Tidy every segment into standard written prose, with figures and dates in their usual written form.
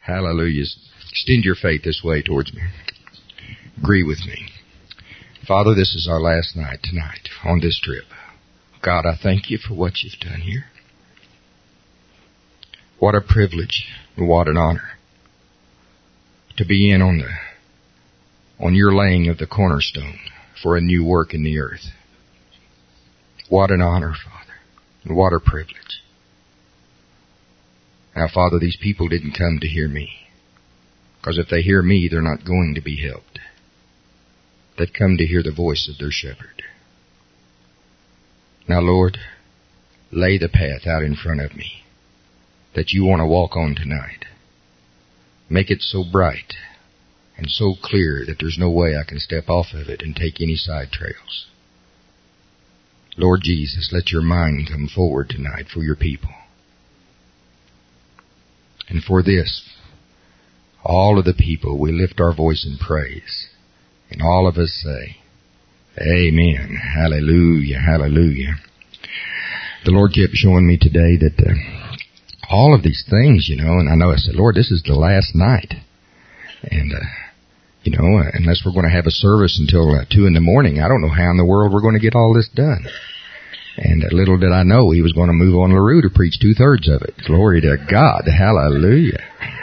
Hallelujah. Extend your faith this way towards me. Agree with me. Father, this is our last night tonight on this trip. God, I thank you for what you've done here. What a privilege and what an honor to be in on your laying of the cornerstone for a new work in the earth. What an honor, Father, and what a privilege. Now, Father, these people didn't come to hear me, because if they hear me, they're not going to be helped. They've come to hear the voice of their shepherd. Now, Lord, lay the path out in front of me that you want to walk on tonight. Make it so bright and so clear that there's no way I can step off of it and take any side trails. Lord Jesus, let your mind come forward tonight for your people. And for this, all of the people, we lift our voice in praise. And all of us say, Amen. Hallelujah. Hallelujah. The Lord kept showing me today that all of these things, and I know I said, Lord, this is the last night. And, unless we're going to have a service until 2 in the morning, I don't know how in the world we're going to get all this done. And little did I know he was going to move on LaRue to preach 2/3 of it. Glory to God. Hallelujah.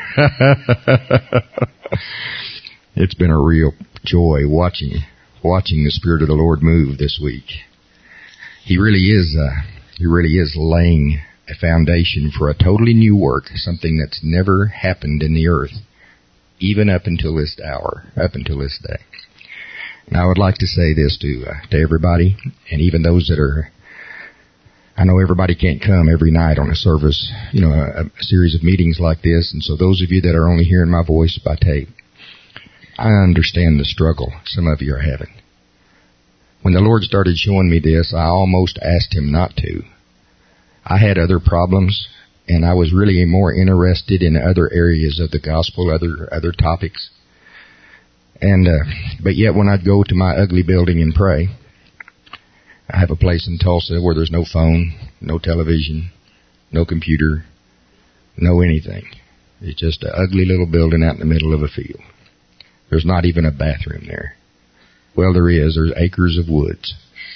It's been a real joy watching the Spirit of the Lord move this week. He really is laying a foundation for a totally new work, something that's never happened in the earth, even up until this hour, up until this day. And I would like to say this to everybody, and even those that are, I know everybody can't come every night on a service, a series of meetings like this, and so those of you that are only hearing my voice by tape, I understand the struggle some of you are having. When the Lord started showing me this, I almost asked Him not to. I had other problems, and I was really more interested in other areas of the gospel, other topics. And but yet when I'd go to my ugly building and pray, I have a place in Tulsa where there's no phone, no television, no computer, no anything. It's just an ugly little building out in the middle of a field. There's not even a bathroom there. Well, there is. There's acres of woods.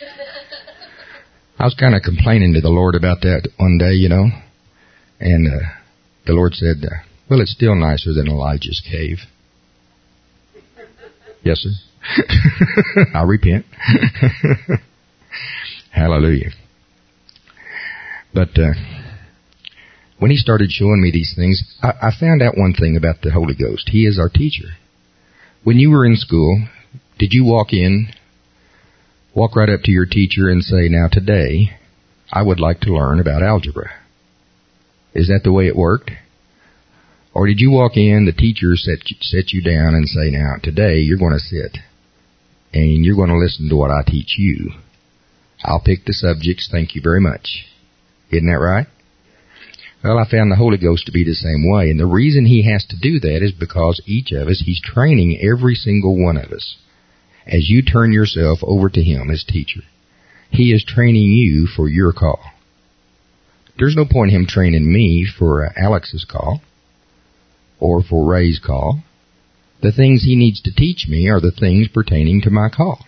I was kind of complaining to the Lord about that one day, and the Lord said, well, it's still nicer than Elijah's cave. Yes, sir. I repent. Hallelujah. But when He started showing me these things, I found out one thing about the Holy Ghost. He is our teacher. When you were in school, did you walk right up to your teacher and say, now today, I would like to learn about algebra? Is that the way it worked? Or did you walk in, the teacher set you down and say, now today you're going to sit and you're going to listen to what I teach you. I'll pick the subjects, thank you very much. Isn't that right? Well, I found the Holy Ghost to be the same way. And the reason He has to do that is because each of us, He's training every single one of us. As you turn yourself over to Him as teacher, He is training you for your call. There's no point in Him training me for Alex's call or for Ray's call. The things He needs to teach me are the things pertaining to my call.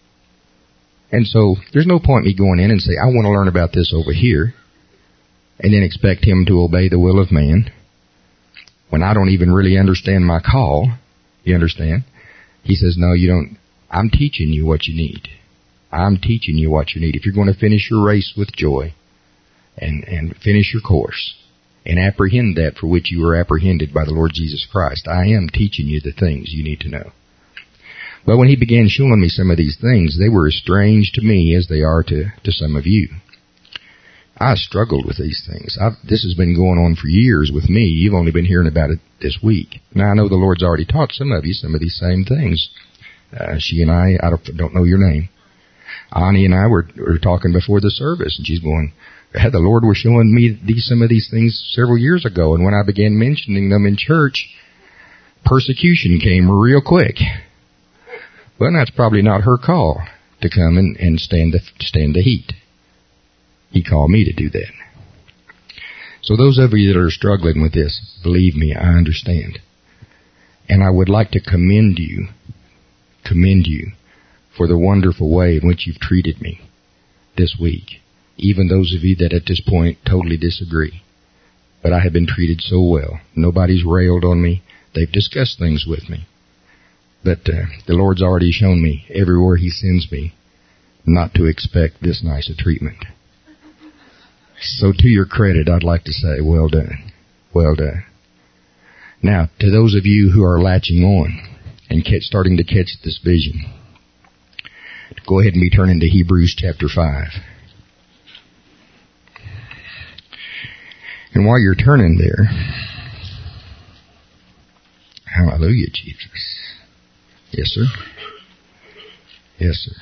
And so there's no point in me going in and say, I want to learn about this over here, and then expect Him to obey the will of man when I don't even really understand my call. You understand? He says, no, you don't. I'm teaching you what you need. I'm teaching you what you need. If you're going to finish your race with joy and finish your course and apprehend that for which you were apprehended by the Lord Jesus Christ, I am teaching you the things you need to know. Well, when He began showing me some of these things, they were as strange to me as they are to some of you. I struggled with these things. This has been going on for years with me. You've only been hearing about it this week. Now, I know the Lord's already taught some of you some of these same things. She and I don't know your name. Ani and I were talking before the service, and she's going, the Lord was showing me some of these things several years ago, and when I began mentioning them in church, persecution came real quick. Well, that's probably not her call to come and stand the heat. He called me to do that. So those of you that are struggling with this, believe me, I understand. And I would like to commend you for the wonderful way in which you've treated me this week. Even those of you that at this point totally disagree. But I have been treated so well. Nobody's railed on me. They've discussed things with me. But the Lord's already shown me everywhere He sends me not to expect this nice a treatment. So to your credit, I'd like to say, well done. Well done. Now, to those of you who are latching on and starting to catch this vision, go ahead and be turning to Hebrews chapter 5. And while you're turning there, hallelujah, Jesus. Yes, sir. Yes, sir.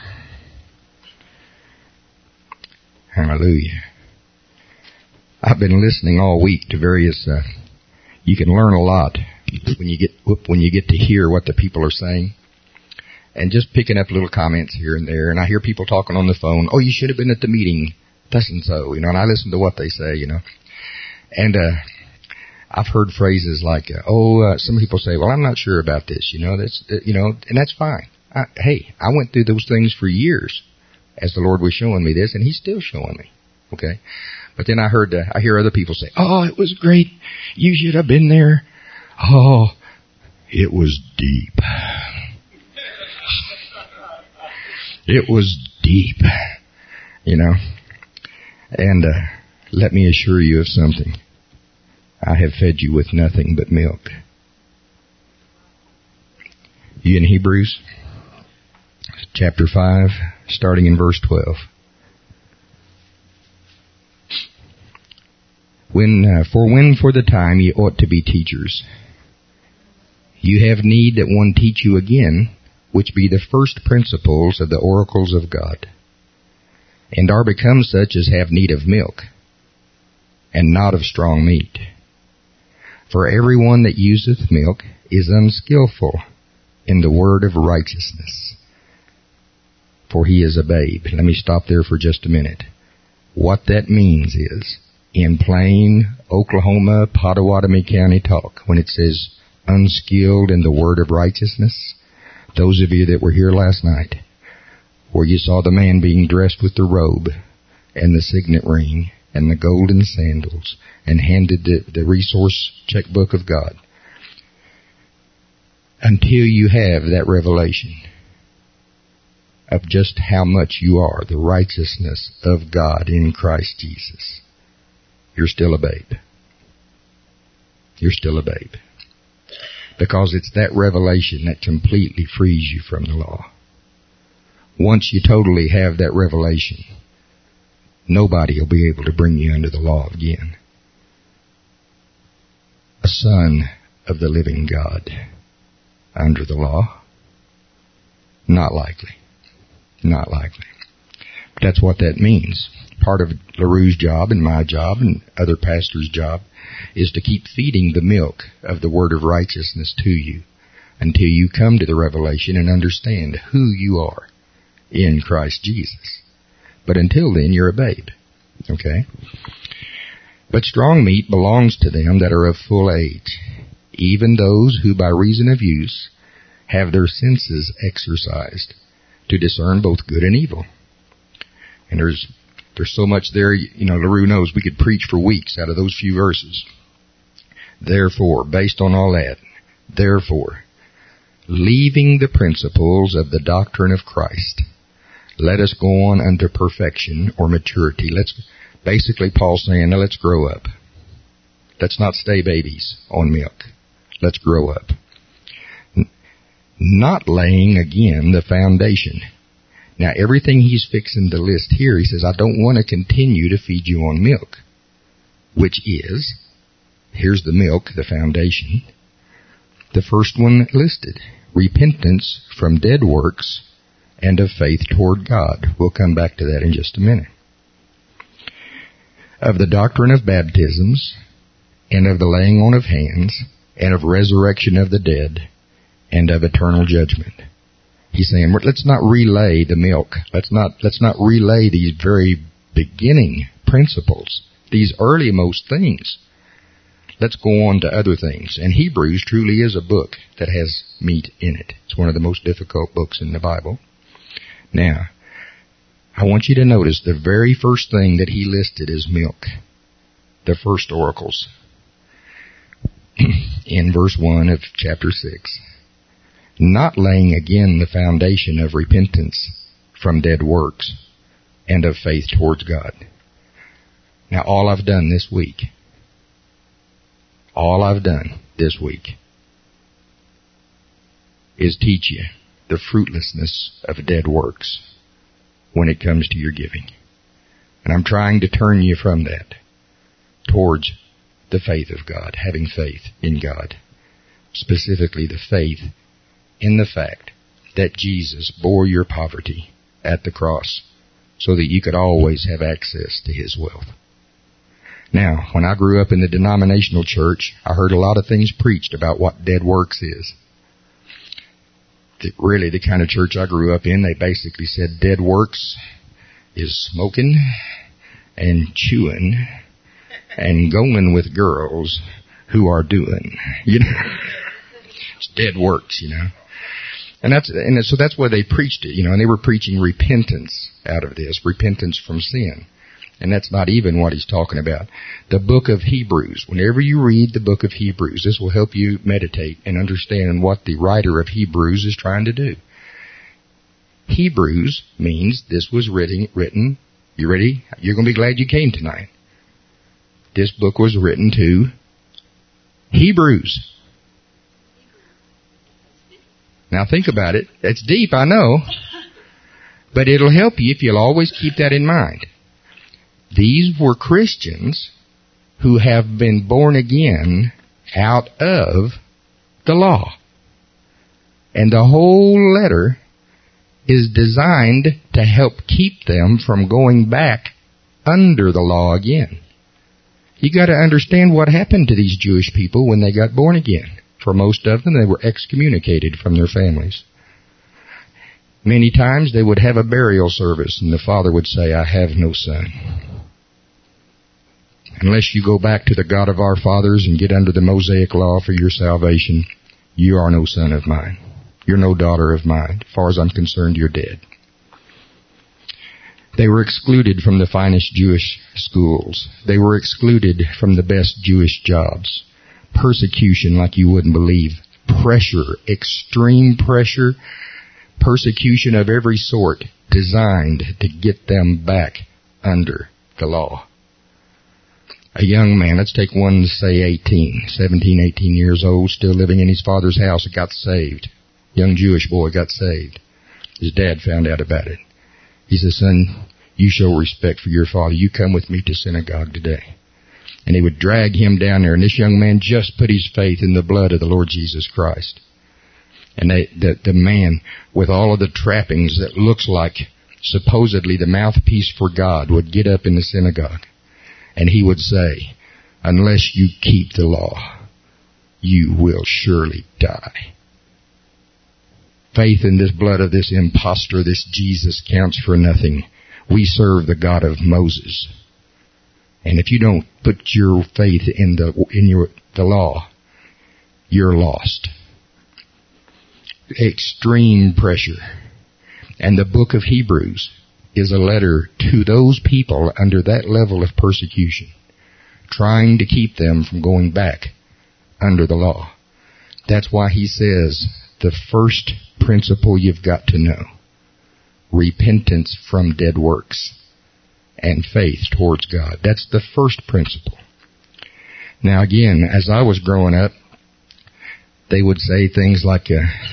Hallelujah. I've been listening all week to various, you can learn a lot when you get to hear what the people are saying. And just picking up little comments here and there. And I hear people talking on the phone, oh, you should have been at the meeting, thus and so, and I listen to what they say, And I've heard phrases like, some people say, well, I'm not sure about this, and that's fine. I went through those things for years as the Lord was showing me this, and He's still showing me, okay? But then I hear other people say, oh, it was great. You should have been there. Oh, it was deep. It was deep, And let me assure you of something. I have fed you with nothing but milk. You in Hebrews? Chapter 5, starting in verse 12. When for the time ye ought to be teachers, you have need that one teach you again, which be the first principles of the oracles of God, and are become such as have need of milk, and not of strong meat. For every one that useth milk is unskillful in the word of righteousness, for he is a babe. Let me stop there for just a minute. What that means is, in plain Oklahoma, Pottawatomie County talk, when it says unskilled in the word of righteousness, those of you that were here last night, where you saw the man being dressed with the robe and the signet ring and the golden sandals and handed the resource checkbook of God, until you have that revelation of just how much you are the righteousness of God in Christ Jesus, you're still a babe. You're still a babe. Because it's that revelation that completely frees you from the law. Once you totally have that revelation, nobody will be able to bring you under the law again. A son of the living God under the law? Not likely. Not likely. But that's what that means. Part of LaRue's job and my job and other pastors' job is to keep feeding the milk of the word of righteousness to you until you come to the revelation and understand who you are in Christ Jesus. But until then, you're a babe. Okay? But strong meat belongs to them that are of full age, even those who by reason of use have their senses exercised to discern both good and evil. And there's so much there, LaRue knows we could preach for weeks out of those few verses. Therefore, based on all that, leaving the principles of the doctrine of Christ, let us go on unto perfection or maturity. Basically Paul's saying, now let's grow up. Let's not stay babies on milk. Let's grow up. Not laying again the foundation. Now everything he's fixing to list here, he says, I don't want to continue to feed you on milk. Which is, here's the milk, the foundation. The first one listed, repentance from dead works and of faith toward God. We'll come back to that in just a minute. Of the doctrine of baptisms, and of the laying on of hands, and of resurrection of the dead, and of eternal judgment. He's saying, let's not relay the milk. Let's not relay these very beginning principles these earlymost things. Let's go on to other things. And Hebrews truly is a book that has meat in it. It's one of the most difficult books in the Bible. Now, I want you to notice the very first thing that he listed is milk. The first oracles. In verse 1 of chapter 6. Not laying again the foundation of repentance from dead works and of faith towards God. Now all I've done this week is teach you the fruitlessness of dead works when it comes to your giving. And I'm trying to turn you from that towards the faith of God, having faith in God. Specifically the faith in the fact that Jesus bore your poverty at the cross so that you could always have access to His wealth. Now, when I grew up in the denominational church, I heard a lot of things preached about what dead works is. Really, the kind of church I grew up in, they basically said dead works is smoking and chewing and going with girls who are doing, it's dead works, And so that's why they preached it, and they were preaching repentance out of this, repentance from sin. And that's not even what he's talking about. The book of Hebrews, whenever you read the book of Hebrews, this will help you meditate and understand what the writer of Hebrews is trying to do. Hebrews means this was written, you ready? You're going to be glad you came tonight. This book was written to Hebrews. Now think about it. It's deep, I know. But it'll help you if you'll always keep that in mind. These were Christians who have been born again out of the law. And the whole letter is designed to help keep them from going back under the law again. You got to understand what happened to these Jewish people when they got born again. For most of them, they were excommunicated from their families. Many times they would have a burial service and the father would say, I have no son. Unless you go back to the God of our fathers and get under the Mosaic law for your salvation, you are no son of mine. You're no daughter of mine. As far as I'm concerned, you're dead. They were excluded from the finest Jewish schools. They were excluded from the best Jewish jobs. Persecution like you wouldn't believe. Pressure, extreme pressure, persecution of every sort designed to get them back under the law. A young man, let's take one, say 17, 18 years old, still living in his father's house, got saved. Young Jewish boy got saved. His dad found out about it. He said, son, you show respect for your father. You come with me to synagogue today. And they would drag him down there, and this young man just put his faith in the blood of the Lord Jesus Christ. And the man, with all of the trappings that looks like supposedly the mouthpiece for God, would get up in the synagogue. And he would say, unless you keep the law, you will surely die. Faith in this blood of this impostor, this Jesus, counts for nothing. We serve the God of Moses. And if you don't put your faith in the law, you're lost. Extreme pressure. And the book of Hebrews is a letter to those people under that level of persecution, trying to keep them from going back under the law. That's why he says the first principle you've got to know, repentance from dead works and faith towards God. That's the first principle. Now again, as I was growing up, they would say things like,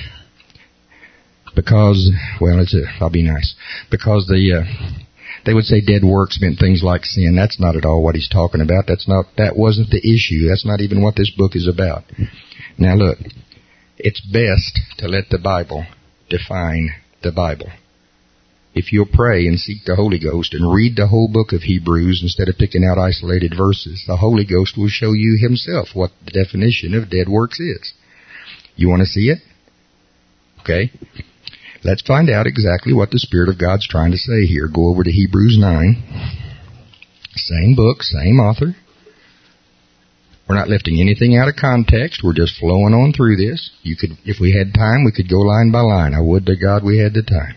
I'll be nice. Because they would say dead works meant things like sin. That's not at all what he's talking about. That wasn't the issue. That's not even what this book is about. Now look, it's best to let the Bible define the Bible. If you'll pray and seek the Holy Ghost and read the whole book of Hebrews instead of picking out isolated verses, the Holy Ghost will show you himself what the definition of dead works is. You want to see it? Okay. Let's find out exactly what the Spirit of God's trying to say here. Go over to Hebrews 9. Same book, same author. We're not lifting anything out of context. We're just flowing on through this. If we had time, we could go line by line. I would to God we had the time.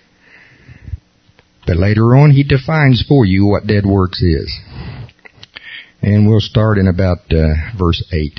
But later on, he defines for you what dead works is. And we'll start in about verse 8.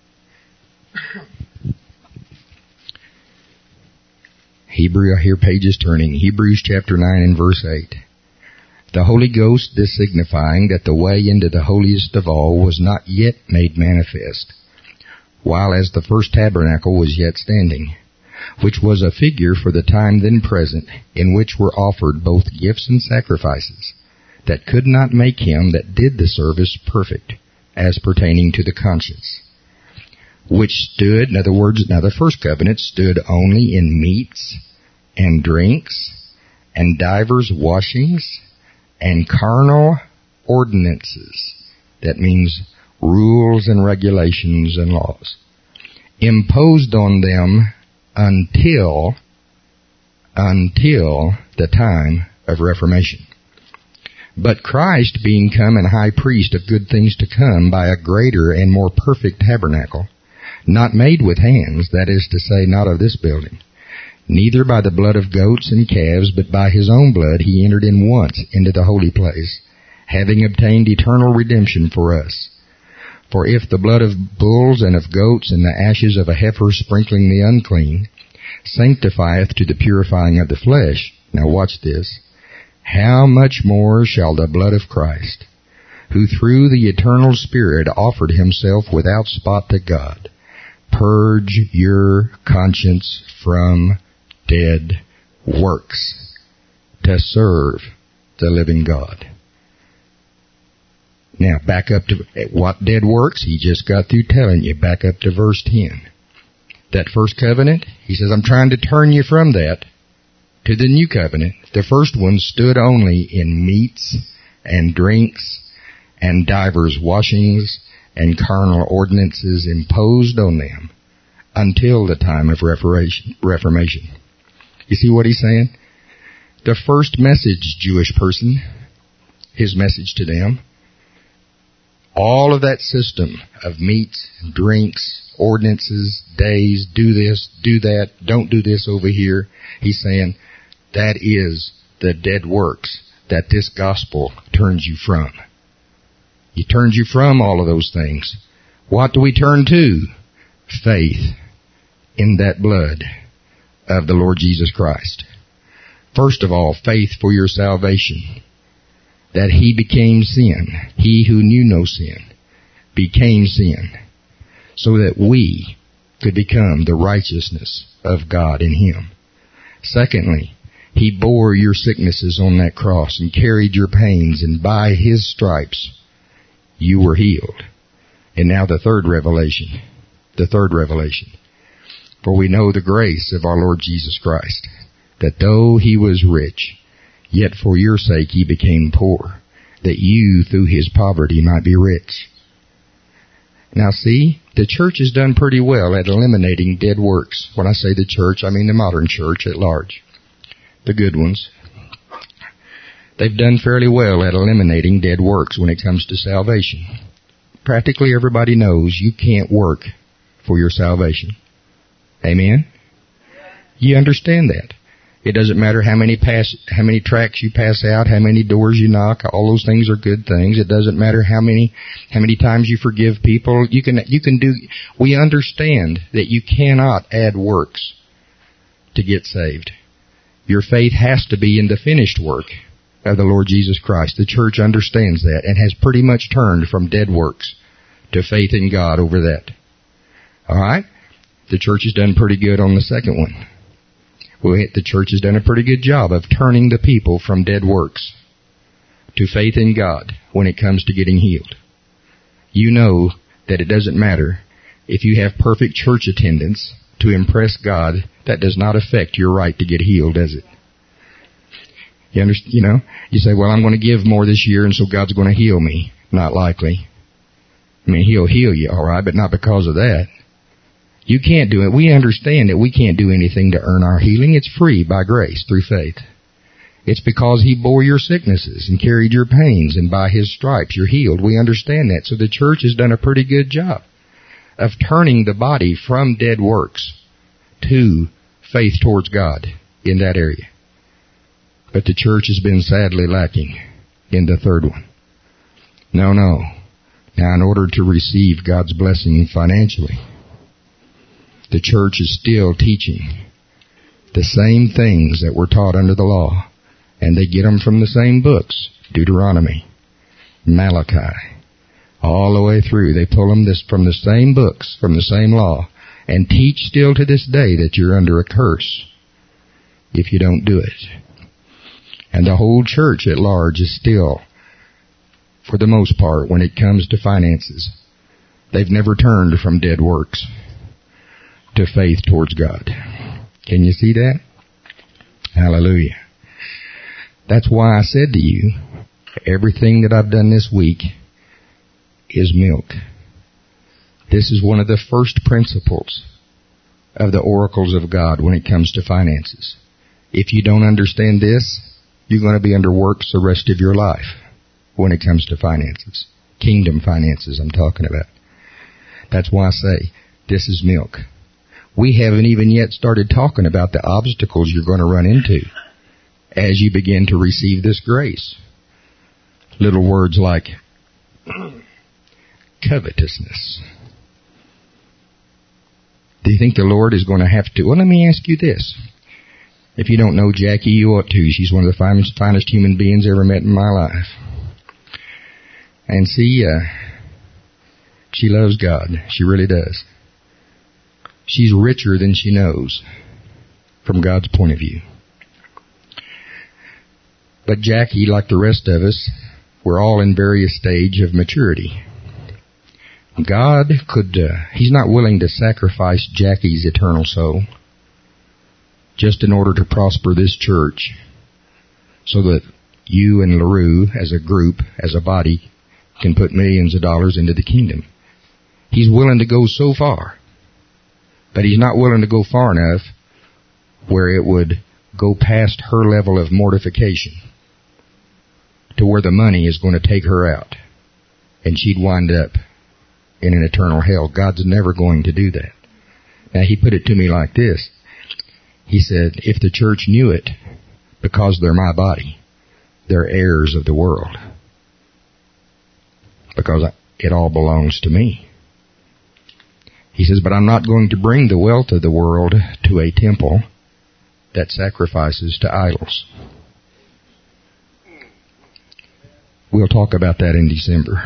I hear pages turning. Hebrews chapter 9 and verse 8. The Holy Ghost, this signifying that the way into the holiest of all was not yet made manifest, while as the first tabernacle was yet standing, which was a figure for the time then present, in which were offered both gifts and sacrifices, that could not make him that did the service perfect, as pertaining to the conscience. Which stood, in other words, now the first covenant stood only in meats and drinks and divers washings and carnal ordinances. That means rules and regulations and laws. Imposed on them until the time of Reformation. But Christ, being come and high priest of good things to come by a greater and more perfect tabernacle, not made with hands, that is to say, not of this building, neither by the blood of goats and calves, but by his own blood he entered in once into the holy place, having obtained eternal redemption for us. For if the blood of bulls and of goats and the ashes of a heifer sprinkling the unclean sanctifieth to the purifying of the flesh, now watch this, how much more shall the blood of Christ, who through the eternal Spirit offered himself without spot to God, purge your conscience from dead works to serve the living God. Now, back up to what dead works? He just got through telling you. Back up to verse 10. That first covenant, he says, I'm trying to turn you from that to the new covenant. The first one stood only in meats and drinks and divers washings and carnal ordinances imposed on them until the time of Reformation. You see what he's saying? The first message, Jewish person, his message to them, all of that system of meats, drinks, ordinances, days, do this, do that, don't do this over here, he's saying that is the dead works that this gospel turns you from. He turns you from all of those things. What do we turn to? Faith in that blood of the Lord Jesus Christ. First of all, faith for your salvation. That he became sin. He who knew no sin became sin, so that we could become the righteousness of God in him. Secondly, he bore your sicknesses on that cross and carried your pains, and by his stripes you were healed. And now the third revelation. For we know the grace of our Lord Jesus Christ, that though he was rich, yet for your sake he became poor, that you through his poverty might be rich. Now see, the church has done pretty well at eliminating dead works. When I say the church, I mean the modern church at large. The good ones. They've done fairly well at eliminating dead works when it comes to salvation. Practically everybody knows you can't work for your salvation. Amen? You understand that. It doesn't matter how many tracts you pass out, how many doors you knock, all those things are good things. It doesn't matter how many times you forgive people. We understand that you cannot add works to get saved. Your faith has to be in the finished work of the Lord Jesus Christ. The church understands that and has pretty much turned from dead works to faith in God over that. Alright? The church has done pretty good on the second one. The church has done a pretty good job of turning the people from dead works to faith in God when it comes to getting healed. You know that it doesn't matter if you have perfect church attendance to impress God. That does not affect your right to get healed, does it? You say, well, I'm going to give more this year and so God's going to heal me. Not likely. I mean, he'll heal you, alright, but not because of that. You can't do it. We understand that we can't do anything to earn our healing. It's free by grace through faith. It's because He bore your sicknesses and carried your pains, and by His stripes you're healed. We understand that. So the church has done a pretty good job of turning the body from dead works to faith towards God in that area. But the church has been sadly lacking in the third one. No. Now, in order to receive God's blessing financially, the church is still teaching the same things that were taught under the law. And they get them from the same books, Deuteronomy, Malachi, all the way through. They pull them from the same books, from the same law, and teach still to this day that you're under a curse if you don't do it. And the whole church at large is still, for the most part, when it comes to finances, they've never turned from dead works to faith towards God. Can you see that? Hallelujah. That's why I said to you, everything that I've done this week is milk. This is one of the first principles of the oracles of God when it comes to finances. If you don't understand this, you're going to be under works the rest of your life when it comes to finances. Kingdom finances I'm talking about. That's why I say, this is milk. We haven't even yet started talking about the obstacles you're going to run into as you begin to receive this grace. Little words like covetousness. Do you think the Lord is going to have to... Well, let me ask you this. If you don't know Jackie, you ought to. She's one of the finest human beings ever met in my life. And see, she loves God. She really does. She's richer than she knows from God's point of view. But Jackie, like the rest of us, we're all in various stages of maturity. God He's not willing to sacrifice Jackie's eternal soul just in order to prosper this church so that you and LaRue as a group, as a body, can put millions of dollars into the kingdom. He's willing to go so far, but He's not willing to go far enough where it would go past her level of mortification to where the money is going to take her out and she'd wind up in an eternal hell. God's never going to do that. Now, He put it to me like this. He said, if the church knew it, because they're my body, they're heirs of the world. Because it all belongs to me. He says, but I'm not going to bring the wealth of the world to a temple that sacrifices to idols. We'll talk about that in December.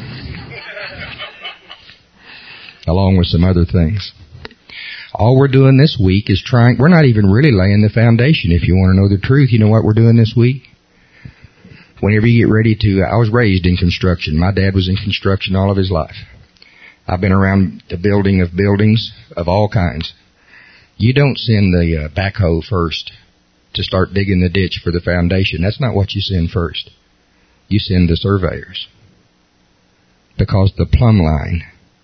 Along with some other things. All we're doing this week is we're not even really laying the foundation. If you want to know the truth, you know what we're doing this week? Whenever you get ready I was raised in construction. My dad was in construction all of his life. I've been around the building of buildings of all kinds. You don't send the backhoe first to start digging the ditch for the foundation. That's not what you send first. You send the surveyors. Because the plumb line,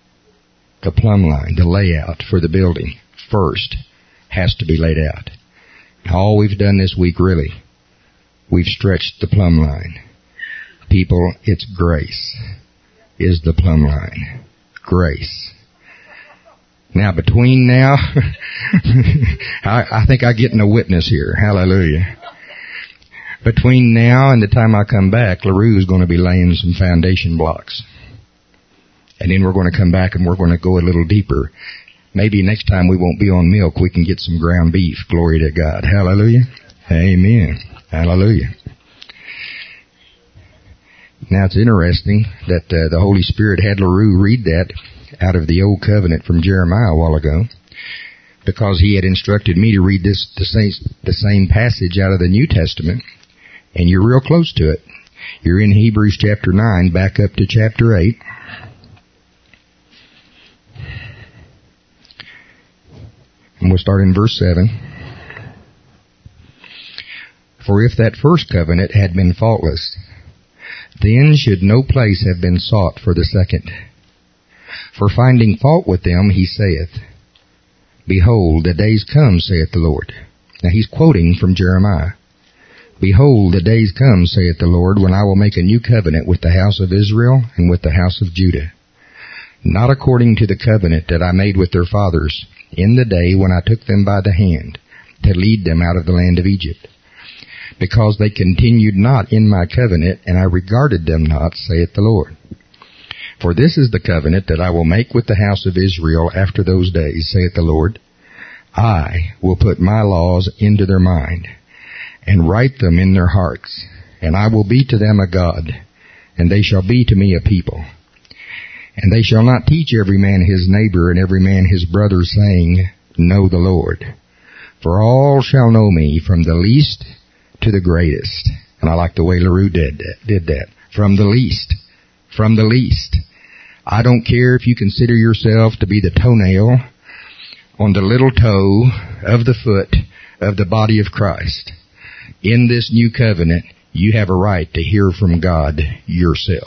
the layout for the building first has to be laid out. All we've done this week, really, we've stretched the plumb line. People, it's grace is the plumb line. Grace. Now, between now, I think I'm getting a witness here. Hallelujah. Between now and the time I come back, LaRue is going to be laying some foundation blocks. And then we're going to come back and we're going to go a little deeper. Maybe next time we won't be on milk. We can get some ground beef. Glory to God. Hallelujah. Amen. Hallelujah. Now it's interesting that the Holy Spirit had LaRue read that out of the Old Covenant from Jeremiah a while ago, because he had instructed me to read the same passage out of the New Testament, and you're real close to it. You're in Hebrews chapter 9, back up to chapter 8. And we'll start in verse 7. For if that first covenant had been faultless, then should no place have been sought for the second. For finding fault with them, he saith, Behold, the days come, saith the Lord. Now he's quoting from Jeremiah. Behold, the days come, saith the Lord, when I will make a new covenant with the house of Israel and with the house of Judah, not according to the covenant that I made with their fathers in the day when I took them by the hand to lead them out of the land of Egypt, because they continued not in my covenant, and I regarded them not, saith the Lord. For this is the covenant that I will make with the house of Israel after those days, saith the Lord. I will put my laws into their mind, and write them in their hearts, and I will be to them a God, and they shall be to me a people. And they shall not teach every man his neighbor and every man his brother, saying, Know the Lord. For all shall know me, from the least to the greatest. And I like the way LaRue did that. From the least. From the least. I don't care if you consider yourself to be the toenail on the little toe of the foot of the body of Christ. In this new covenant, you have a right to hear from God yourself.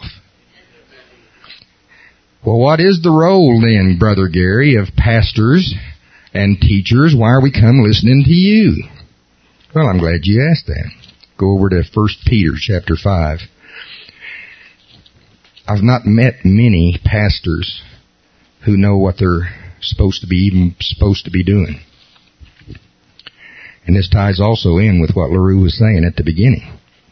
Well, what is the role then, Brother Gary, of pastors and teachers? Why are we come listening to you? Well, I'm glad you asked that. Go over to 1 Peter chapter 5. I've not met many pastors who know what they're supposed to be doing. And this ties also in with what LaRue was saying at the beginning.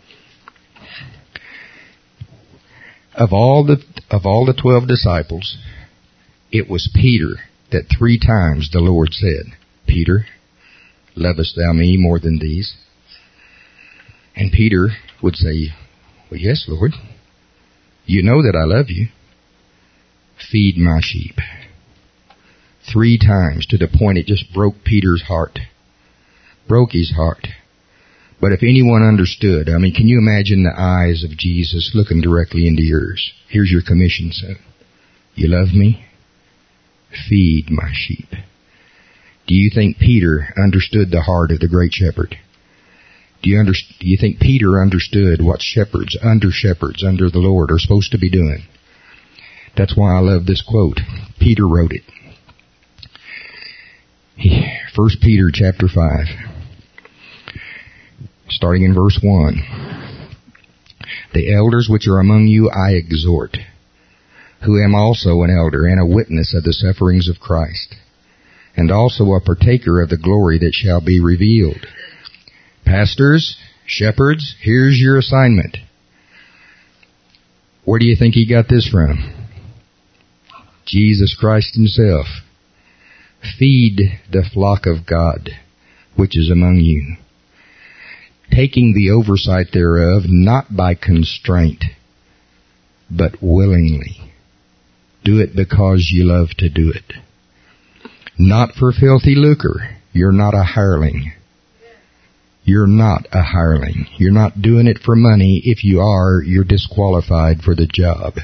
Of all the 12 disciples, it was Peter that 3 times the Lord said, Peter, lovest thou me more than these? And Peter would say, Well, yes, Lord. You know that I love you. Feed my sheep. 3 times, to the point it just broke Peter's heart. Broke his heart. But if anyone understood, can you imagine the eyes of Jesus looking directly into yours? Here's your commission, son. You love me? Feed my sheep. Do you think Peter understood the heart of the great shepherd? Do you think Peter understood what shepherds under the Lord are supposed to be doing? That's why I love this quote. Peter wrote it. 1 Peter chapter 5. Starting in verse 1. The elders which are among you I exhort, who am also an elder and a witness of the sufferings of Christ, and also a partaker of the glory that shall be revealed. Pastors, shepherds, here's your assignment. Where do you think he got this from? Jesus Christ himself. Feed the flock of God, which is among you, taking the oversight thereof, not by constraint, but willingly. Do it because you love to do it. Not for filthy lucre. You're not a hireling. You're not a hireling. You're not doing it for money. If you are, you're disqualified for the job.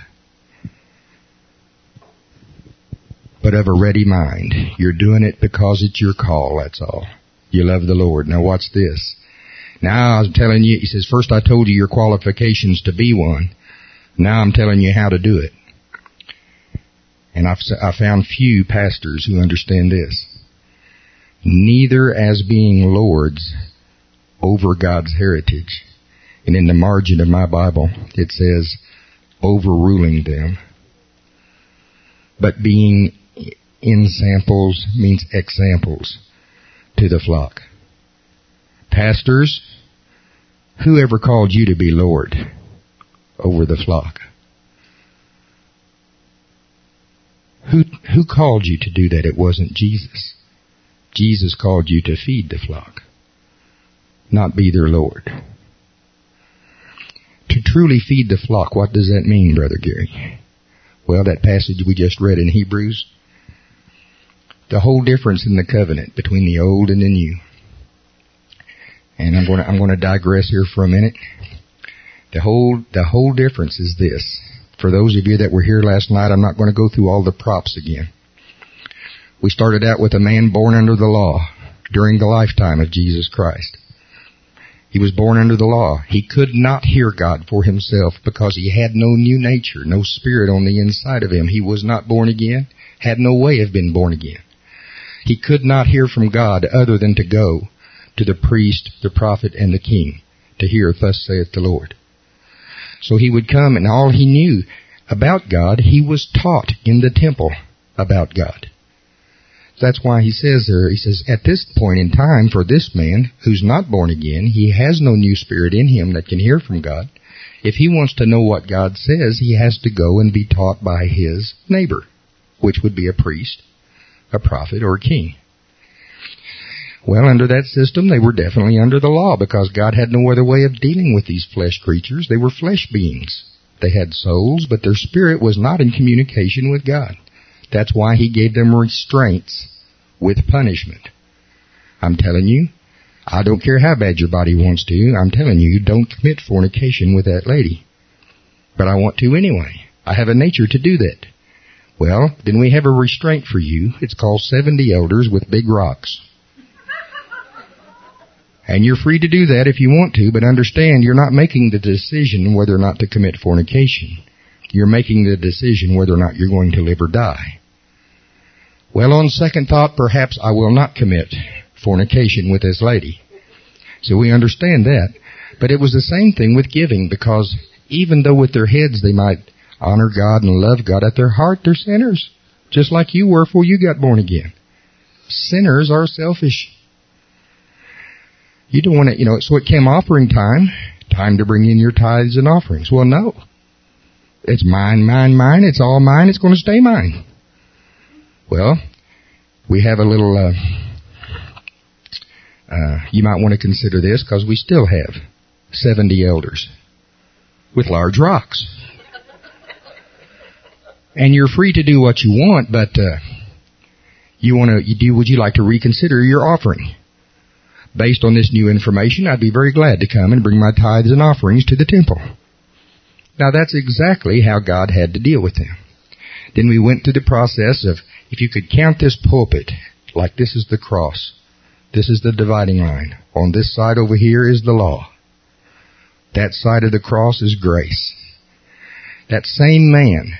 But of a ready mind. You're doing it because it's your call, that's all. You love the Lord. Now watch this. Now I'm telling you, he says, first I told you your qualifications to be one. Now I'm telling you how to do it. And I found few pastors who understand this. Neither as being lords over God's heritage. And in the margin of my Bible, it says, overruling them. But being ensamples means examples to the flock. Pastors, whoever called you to be Lord over the flock? Who called you to do that? It wasn't Jesus. Jesus called you to feed the flock, not be their Lord. To truly feed the flock, what does that mean, Brother Gary? Well, that passage we just read in Hebrews, the whole difference in the covenant between the old and the new. And I'm going to digress here for a minute. The whole difference is this. For those of you that were here last night, I'm not going to go through all the props again. We started out with a man born under the law during the lifetime of Jesus Christ. He was born under the law. He could not hear God for himself because he had no new nature, no spirit on the inside of him. He was not born again, had no way of being born again. He could not hear from God other than to go to the priest, the prophet, and the king to hear, thus saith the Lord. So he would come, and all he knew about God, he was taught in the temple about God. That's why he says there, he says, at this point in time, for this man who's not born again, he has no new spirit in him that can hear from God. If he wants to know what God says, he has to go and be taught by his neighbor, which would be a priest, a prophet, or a king. Well, under that system, they were definitely under the law because God had no other way of dealing with these flesh creatures. They were flesh beings. They had souls, but their spirit was not in communication with God. That's why he gave them restraints with punishment. I'm telling you, I don't care how bad your body wants to, I'm telling you, don't commit fornication with that lady. But I want to anyway. I have a nature to do that. Well, then we have a restraint for you. It's called 70 elders with big rocks. And you're free to do that if you want to, but understand you're not making the decision whether or not to commit fornication. You're making the decision whether or not you're going to live or die. Well, on second thought, perhaps I will not commit fornication with this lady. So we understand that. But it was the same thing with giving, because even though with their heads they might honor God and love God, at their heart they're sinners, just like you were before you got born again. Sinners are selfish. You don't want to, so it came offering time to bring in your tithes and offerings. Well, no. It's mine, mine, mine. It's all mine. It's going to stay mine. Well, we have a little, you might want to consider this because we still have 70 elders with large rocks. And you're free to do what you want, but, would you like to reconsider your offering? Based on this new information, I'd be very glad to come and bring my tithes and offerings to the temple. Now that's exactly how God had to deal with them. Then we went through the process of, if you could count this pulpit, like this is the cross, this is the dividing line. On this side over here is the law. That side of the cross is grace. That same man,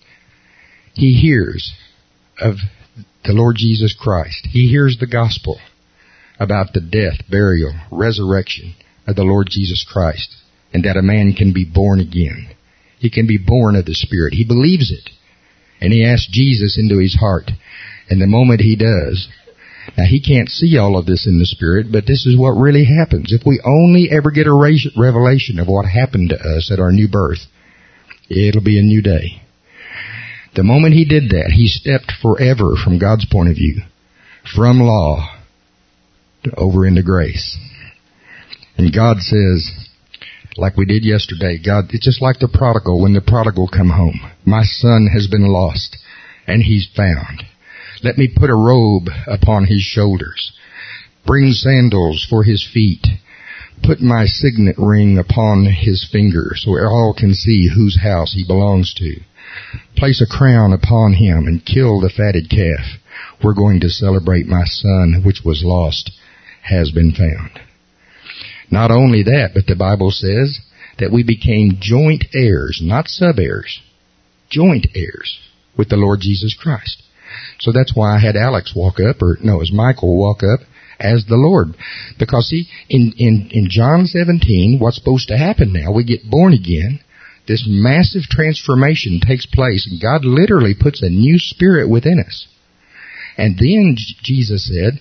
he hears of the Lord Jesus Christ. He hears the gospel about the death, burial, resurrection of the Lord Jesus Christ, and that a man can be born again. He can be born of the Spirit. He believes it. And he asks Jesus into his heart. And the moment he does, now he can't see all of this in the Spirit, but this is what really happens. If we only ever get a revelation of what happened to us at our new birth, it'll be a new day. The moment he did that, he stepped forever from God's point of view, from law over into grace. And God says, like we did yesterday, God, it's just like the prodigal, when the prodigal come home. My son has been lost, and he's found. Let me put a robe upon his shoulders. Bring sandals for his feet. Put my signet ring upon his finger, so all can see whose house he belongs to. Place a crown upon him and kill the fatted calf. We're going to celebrate my son, which was lost, has been found. Not only that, but the Bible says that we became joint heirs, not sub-heirs, joint heirs with the Lord Jesus Christ. So that's why I had Alex walk up, it was Michael walk up as the Lord. Because see, in John 17, what's supposed to happen now, we get born again, this massive transformation takes place, and God literally puts a new spirit within us. And then Jesus said,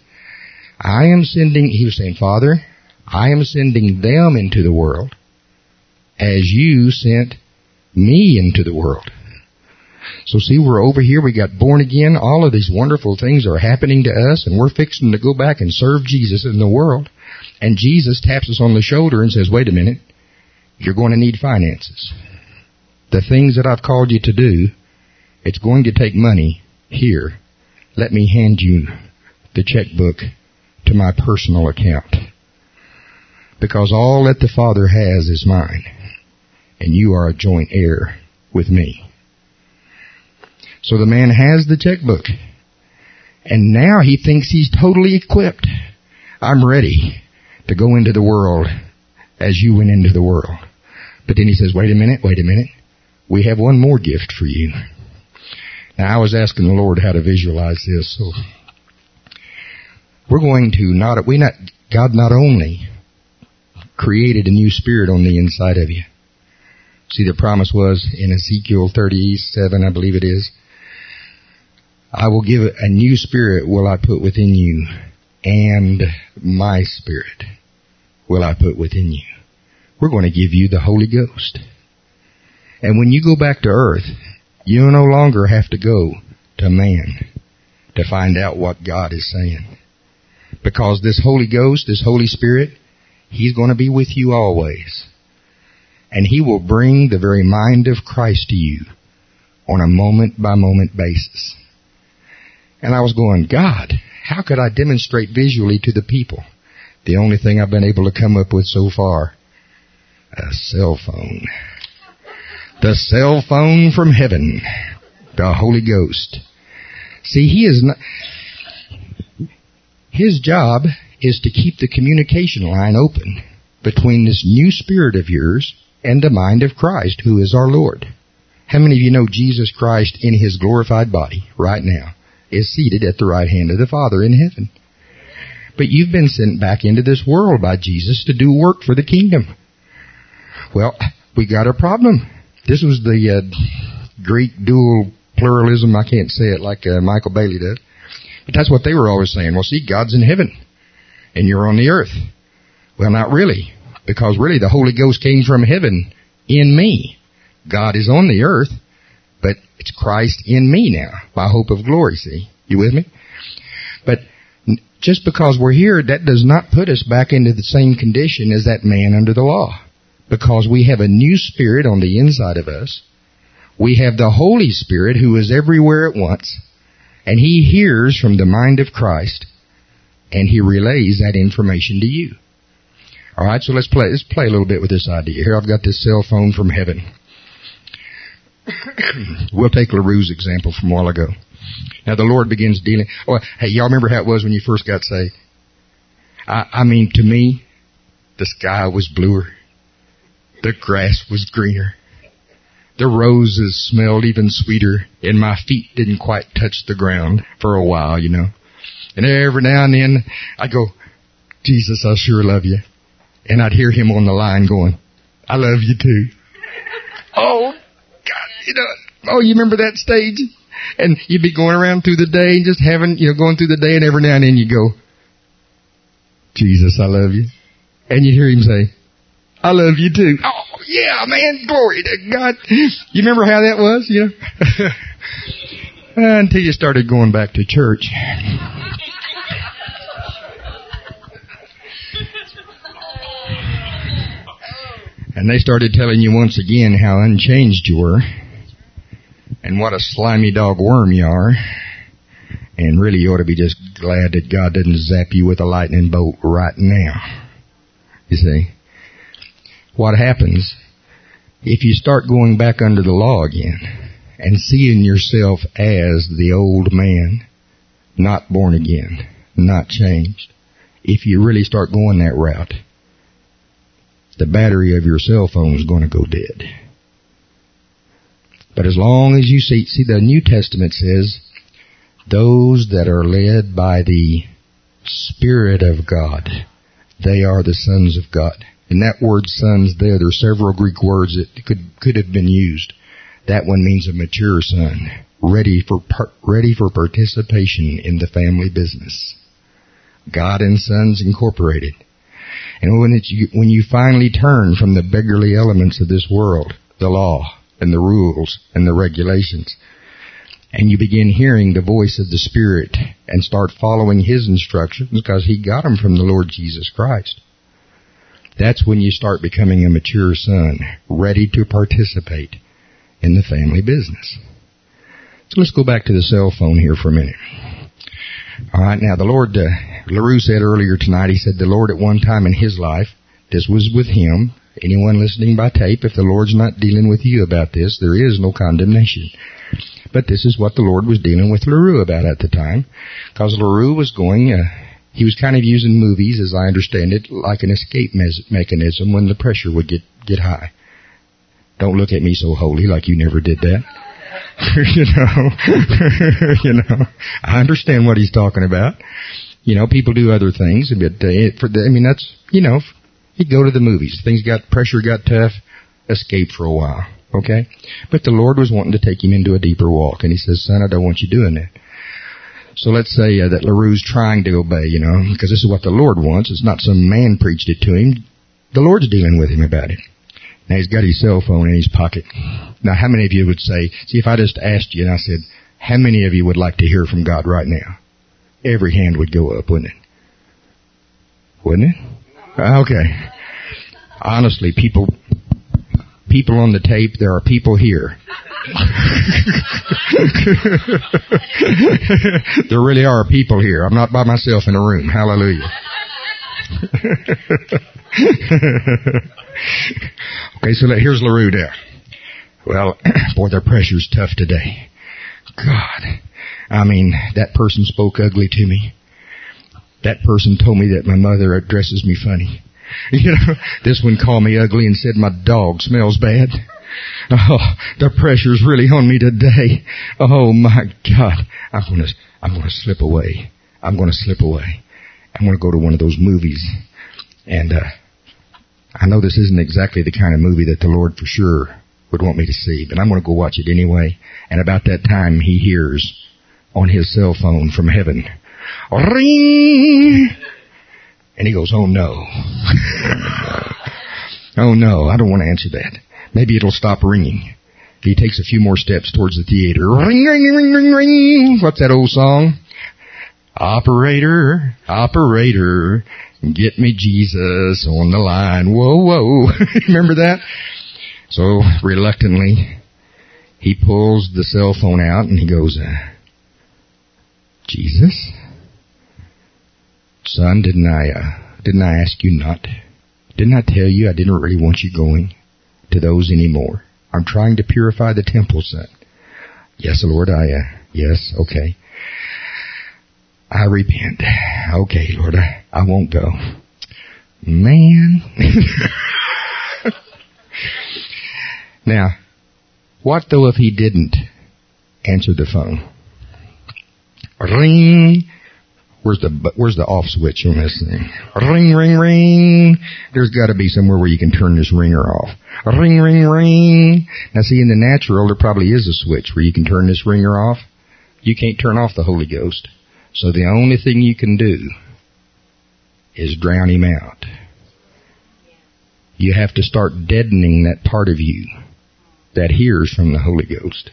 he was saying, Father, I am sending them into the world as you sent me into the world. So see, we're over here, we got born again, all of these wonderful things are happening to us, and we're fixing to go back and serve Jesus in the world. And Jesus taps us on the shoulder and says, wait a minute, you're going to need finances. The things that I've called you to do, it's going to take money here. Let me hand you the checkbook to my personal account. Because all that the Father has is mine, and you are a joint heir with me. So the man has the checkbook, and now he thinks he's totally equipped. I'm ready to go into the world as you went into the world. But then he says, wait a minute. We have one more gift for you. Now I was asking the Lord how to visualize this, so we're going to God not only created a new spirit on the inside of you. See, the promise was in Ezekiel 37, I believe it is, I will give a new spirit will I put within you, and my spirit will I put within you. We're going to give you the Holy Ghost. And when you go back to earth, you no longer have to go to man to find out what God is saying. Because this Holy Ghost, this Holy Spirit, He's going to be with you always. And He will bring the very mind of Christ to you on a moment-by-moment basis. And I was going, God, how could I demonstrate visually to the people? The only thing I've been able to come up with so far, a cell phone. The cell phone from heaven, the Holy Ghost. See, He is not... His job is to keep the communication line open between this new spirit of yours and the mind of Christ, who is our Lord. How many of you know Jesus Christ in His glorified body right now is seated at the right hand of the Father in heaven? But you've been sent back into this world by Jesus to do work for the kingdom. Well, we got a problem. This was the Greek dual pluralism. I can't say it like Michael Bailey does. But that's what they were always saying. Well, see, God's in heaven, and you're on the earth. Well, not really, because really the Holy Ghost came from heaven in me. God is on the earth, but it's Christ in me now, by hope of glory, see? You with me? But just because we're here, that does not put us back into the same condition as that man under the law. Because we have a new spirit on the inside of us. We have the Holy Spirit who is everywhere at once. And He hears from the mind of Christ, and He relays that information to you. All right, so let's play a little bit with this idea. Here I've got this cell phone from heaven. We'll take LaRue's example from a while ago. Now the Lord begins dealing... Oh, hey, y'all remember how it was when you first got saved? I mean, to me, the sky was bluer. The grass was greener. The roses smelled even sweeter, and my feet didn't quite touch the ground for a while, you know. And every now and then, I'd go, Jesus, I sure love you. And I'd hear Him on the line going, I love you too. Oh, God, you remember that stage? And you'd be going around through the day and just going through the day, and every now and then you go, Jesus, I love you. And you'd hear Him say, I love you too. Oh, yeah, man, glory to God. You remember how that was, you know? Until you started going back to church. And they started telling you once again how unchanged you were. And what a slimy dog worm you are. And really you ought to be just glad that God doesn't zap you with a lightning bolt right now. You see? What happens if you start going back under the law again and seeing yourself as the old man, not born again, not changed? If you really start going that route, the battery of your cell phone is going to go dead. But as long as you see the New Testament says, those that are led by the Spirit of God, they are the sons of God. And that word sons there are several Greek words that could have been used. That one means a mature son, ready for participation in the family business. God and Sons Incorporated. And when you finally turn from the beggarly elements of this world, the law and the rules and the regulations, and you begin hearing the voice of the Spirit and start following His instructions because He got them from the Lord Jesus Christ, that's when you start becoming a mature son, ready to participate in the family business. So let's go back to the cell phone here for a minute. All right, now the Lord, LaRue said earlier tonight, he said the Lord at one time in his life, this was with him. Anyone listening by tape, if the Lord's not dealing with you about this, there is no condemnation. But this is what the Lord was dealing with LaRue about at the time, because LaRue was going... he was kind of using movies, as I understand it, like an escape mechanism when the pressure would get high. Don't look at me so holy like you never did that. I understand what he's talking about. People do other things, but that's, He'd go to the movies. Pressure got tough, escape for a while. Okay? But the Lord was wanting to take him into a deeper walk. And he says, son, I don't want you doing that. So let's say that LaRue's trying to obey, because this is what the Lord wants. It's not some man preached it to him. The Lord's dealing with him about it. Now he's got his cell phone in his pocket. Now how many of you would say, see, if I just asked you and I said, how many of you would like to hear from God right now? Every hand would go up, wouldn't it? Wouldn't it? Okay. Honestly, people on the tape, there are people here. There really are people here. I'm not by myself in a room. Hallelujah. Okay, so here's LaRue there. Well, boy, their pressure's tough today. God. That person spoke ugly to me. That person told me that my mother addresses me funny. This one called me ugly and said my dog smells bad. Oh, the pressure's really on me today. Oh my God. I'm gonna slip away. I'm gonna go to one of those movies. And, I know this isn't exactly the kind of movie that the Lord for sure would want me to see, but I'm gonna go watch it anyway. And about that time he hears on his cell phone from heaven, ring! And he goes, oh no. Oh no, I don't want to answer that. Maybe it'll stop ringing. He takes a few more steps towards the theater. Ring, ring, ring, ring, ring. What's that old song? Operator, operator, get me Jesus on the line. Whoa, whoa. Remember that? So, reluctantly, he pulls the cell phone out and he goes, Jesus? Son, didn't I ask you not? Didn't I tell you I didn't really want you going to those anymore? I'm trying to purify the temple, son. Yes, Lord, yes, okay. I repent. Okay, Lord, I won't go. Man. Now, what though if he didn't answer the phone? Ring. Where's the off switch on this thing? Ring, ring, ring. There's got to be somewhere where you can turn this ringer off. Ring, ring, ring. Now see, in the natural, there probably is a switch where you can turn this ringer off. You can't turn off the Holy Ghost. So the only thing you can do is drown him out. You have to start deadening that part of you that hears from the Holy Ghost.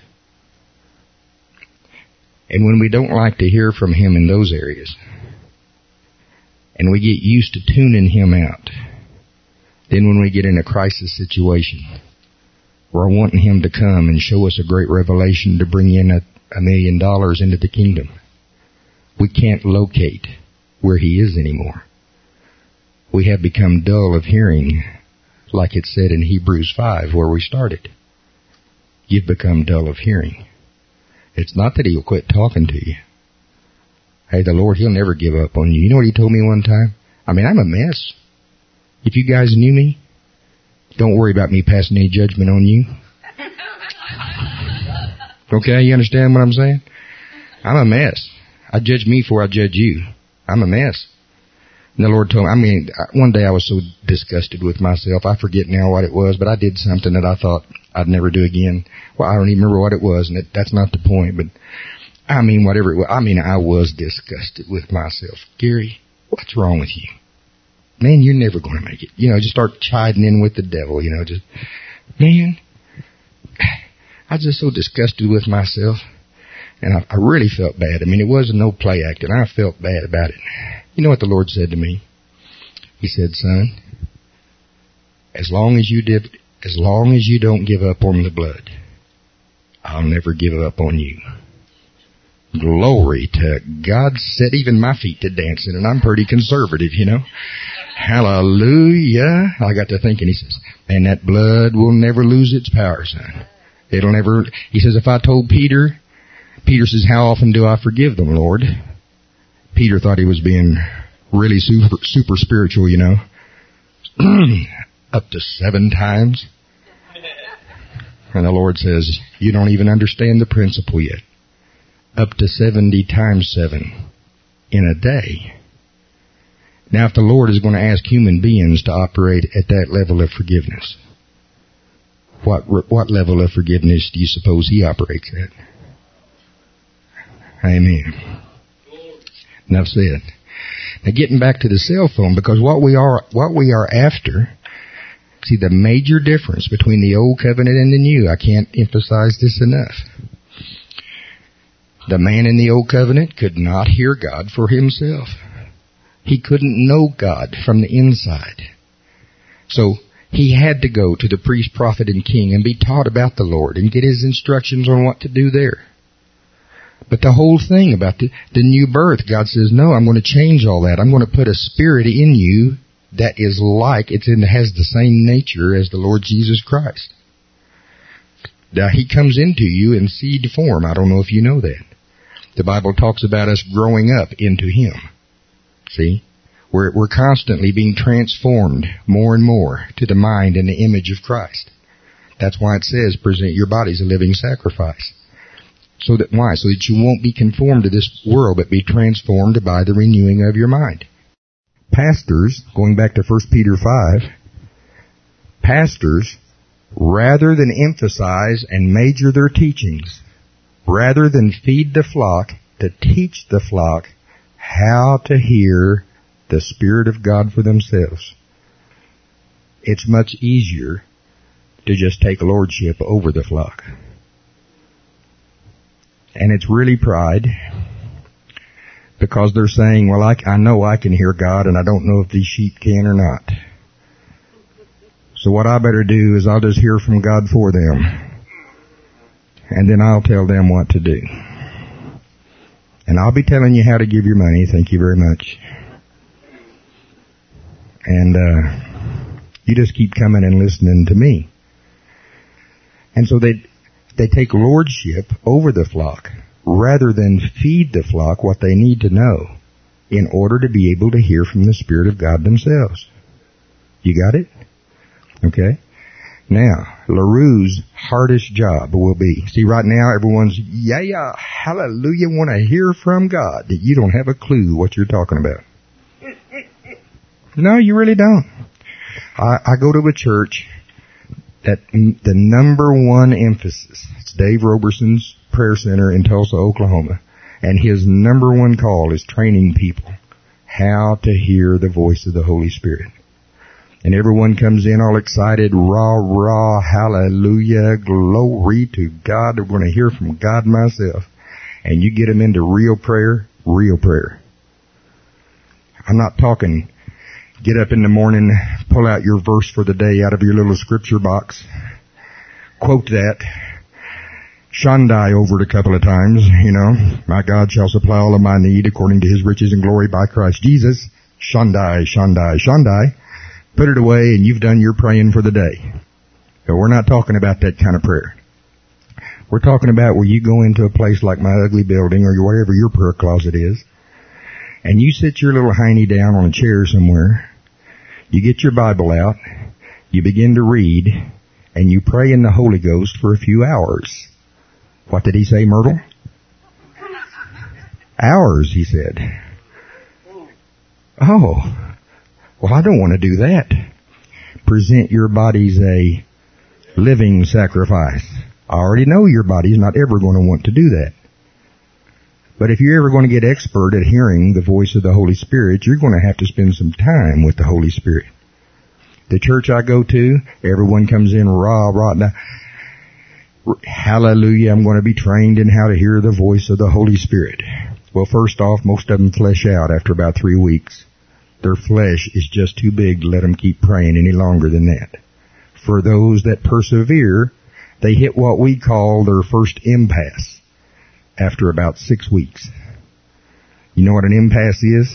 And when we don't like to hear from him in those areas, and we get used to tuning him out, then when we get in a crisis situation, we're wanting him to come and show us a great revelation to bring in $1 million into the kingdom. We can't locate where he is anymore. We have become dull of hearing, like it said in Hebrews 5, where we started. You've become dull of hearing. It's not that he'll quit talking to you. Hey, the Lord, he'll never give up on you. You know what he told me one time? I'm a mess. If you guys knew me, don't worry about me passing any judgment on you. Okay, you understand what I'm saying? I'm a mess. I judge me before I judge you. I'm a mess. And the Lord told me, one day I was so disgusted with myself. I forget now what it was, but I did something that I thought I'd never do again. Well, I don't even remember what it was, and that's not the point, but whatever it was. I was disgusted with myself. Gary, what's wrong with you? Man, you're never going to make it. Just start chiding in with the devil, man, I was just so disgusted with myself, and I really felt bad. It wasn't no play acting. I felt bad about it. You know what the Lord said to me? He said, son, as long as you don't give up on the blood, I'll never give up on you. Glory to God. Set even my feet to dancing, and I'm pretty conservative, Hallelujah. I got to thinking, he says, and that blood will never lose its power, son. It'll never, he says, if I told Peter says, how often do I forgive them, Lord? Peter thought he was being really super spiritual, up to 7 times. And the Lord says, you don't even understand the principle yet. Up to 70 times 7 in a day. Now, if the Lord is going to ask human beings to operate at that level of forgiveness, what level of forgiveness do you suppose He operates at? Amen. Enough said. Now, getting back to the cell phone, because what we are after, see, the major difference between the old covenant and the new, I can't emphasize this enough. The man in the old covenant could not hear God for himself. He couldn't know God from the inside. So he had to go to the priest, prophet, and king and be taught about the Lord and get his instructions on what to do there. But the whole thing about the new birth, God says, no, I'm going to change all that. I'm going to put a spirit in you that is has the same nature as the Lord Jesus Christ. Now, He comes into you in seed form. I don't know if you know that. The Bible talks about us growing up into Him. See? We're constantly being transformed more and more to the mind and the image of Christ. That's why it says, present your bodies a living sacrifice. Why? So that you won't be conformed to this world, but be transformed by the renewing of your mind. Pastors, going back to 1 Peter 5, pastors, rather than emphasize and major their teachings, rather than feed the flock, to teach the flock how to hear the Spirit of God for themselves. It's much easier to just take lordship over the flock. And it's really pride, because they're saying, well, I know I can hear God, and I don't know if these sheep can or not. So what I better do is I'll just hear from God for them, and then I'll tell them what to do. And I'll be telling you how to give your money, thank you very much. And you just keep coming and listening to me. And so they take lordship over the flock rather than feed the flock what they need to know in order to be able to hear from the Spirit of God themselves. You got it? Okay. Now, LaRue's hardest job will be, see, right now everyone's, yeah, hallelujah, want to hear from God. You don't have a clue what you're talking about. No, you really don't. I go to a church that the number one emphasis, it's Dave Roberson's prayer center in Tulsa, Oklahoma, and his number one call is training people how to hear the voice of the Holy Spirit. And everyone comes in all excited, rah, hallelujah, glory to God. They're going to hear from God myself. And you get them into real prayer. I'm not talking, get up in the morning, pull out your verse for the day out of your little scripture box, quote that, Shandai over it a couple of times, my God shall supply all of my need according to His riches and glory by Christ Jesus. Shandai. Put it away and you've done your praying for the day. So we're not talking about that kind of prayer. We're talking about where you go into a place like my ugly building or wherever your prayer closet is, and you sit your little hiney down on a chair somewhere, you get your Bible out, you begin to read, and you pray in the Holy Ghost for a few hours. What did he say, Myrtle? Hours, he said. Oh. Well, I don't want to do that. Present your bodies a living sacrifice. I already know your body's not ever going to want to do that. But if you're ever going to get expert at hearing the voice of the Holy Spirit, you're going to have to spend some time with the Holy Spirit. The church I go to, everyone comes in rah. Now, hallelujah, I'm going to be trained in how to hear the voice of the Holy Spirit. Well, first off, most of them flesh out after about 3 weeks. Their flesh is just too big to let them keep praying any longer than that. For those that persevere, they hit what we call their first impasse after about 6 weeks. You know what an impasse is?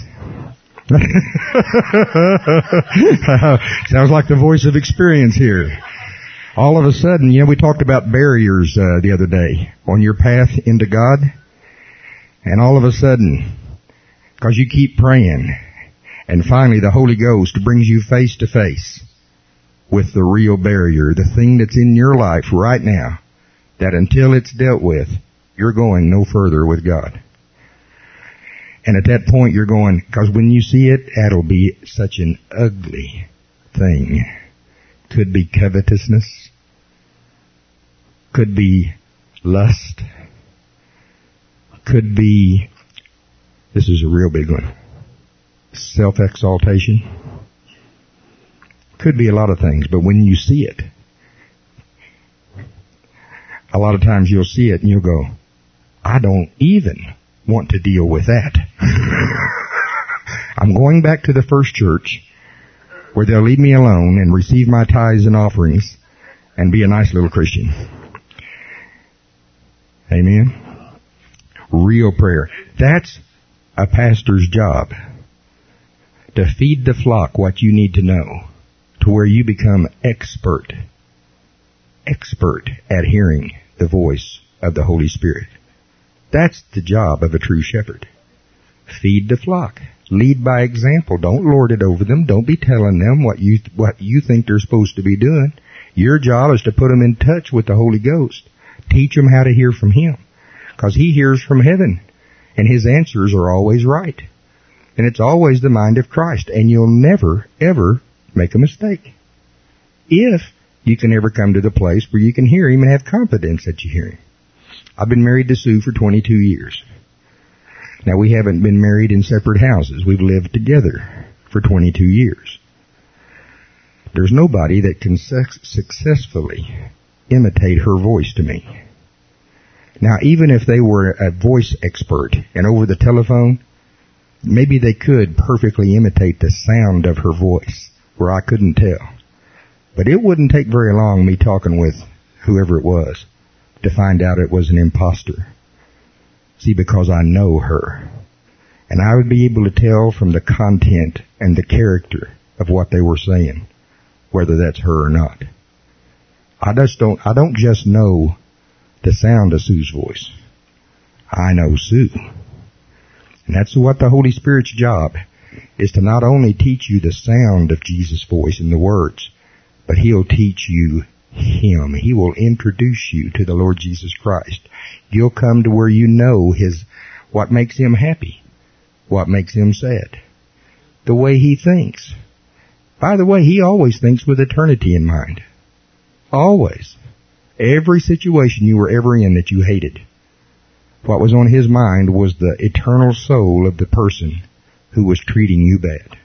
Sounds like the voice of experience here. All of a sudden, we talked about barriers the other day on your path into God. And all of a sudden, because you keep praying, and finally the Holy Ghost brings you face to face with the real barrier, the thing that's in your life right now, that until it's dealt with, you're going no further with God. And at that point you're going, because when you see it, that'll be such an ugly thing. Could be covetousness. Could be lust. Could be, this is a real big one, self-exaltation. Could be a lot of things, but when you see it, a lot of times you'll see it and you'll go, I don't even want to deal with that. I'm going back to the first church where they'll leave me alone and receive my tithes and offerings and be a nice little Christian. Amen. Real prayer. That's a pastor's job. To feed the flock what you need to know, to where you become expert at hearing the voice of the Holy Spirit. That's the job of a true shepherd. Feed the flock. Lead by example. Don't lord it over them. Don't be telling them what you think they're supposed to be doing. Your job is to put them in touch with the Holy Ghost. Teach them how to hear from Him. Because He hears from heaven. And His answers are always right. And it's always the mind of Christ. And you'll never, ever make a mistake. If you can ever come to the place where you can hear Him and have confidence that you hear Him. I've been married to Sue for 22 years. Now, we haven't been married in separate houses. We've lived together for 22 years. There's nobody that can successfully imitate her voice to me. Now, even if they were a voice expert and over the telephone, maybe they could perfectly imitate the sound of her voice where I couldn't tell. But it wouldn't take very long me talking with whoever it was to find out it was an imposter. See, because I know her. And I would be able to tell from the content and the character of what they were saying, whether that's her or not. I don't just know the sound of Sue's voice. I know Sue. And that's what the Holy Spirit's job is, to not only teach you the sound of Jesus' voice and the words, but He'll teach you Him. He will introduce you to the Lord Jesus Christ. You'll come to where you know what makes Him happy, what makes Him sad, the way He thinks. By the way, He always thinks with eternity in mind. Always. Every situation you were ever in that you hated, what was on His mind was the eternal soul of the person who was treating you bad.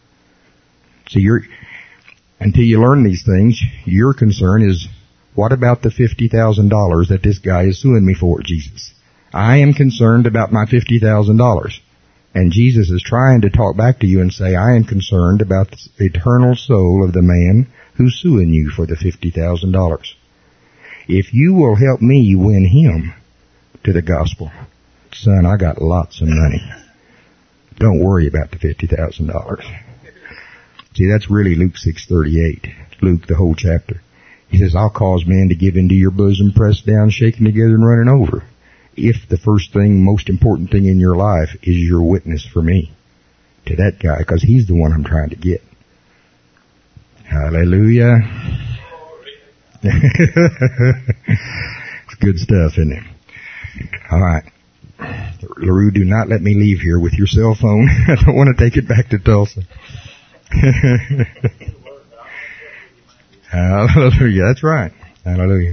So until you learn these things, your concern is, what about the $50,000 that this guy is suing me for, Jesus? I am concerned about my $50,000. And Jesus is trying to talk back to you and say, I am concerned about the eternal soul of the man who's suing you for the $50,000. If you will help me win him to the gospel, son, I got lots of money. Don't worry about the $50,000. See, that's really Luke 6:38. Luke, the whole chapter. He says, I'll cause men to give into your bosom, pressed down, shaken together, and running over. If the first thing, most important thing in your life is your witness for me to that guy, because he's the one I'm trying to get. Hallelujah. It's good stuff, isn't it? All right. LaRue, do not let me leave here with your cell phone. I don't want to take it back to Tulsa. Hallelujah. That's right. Hallelujah.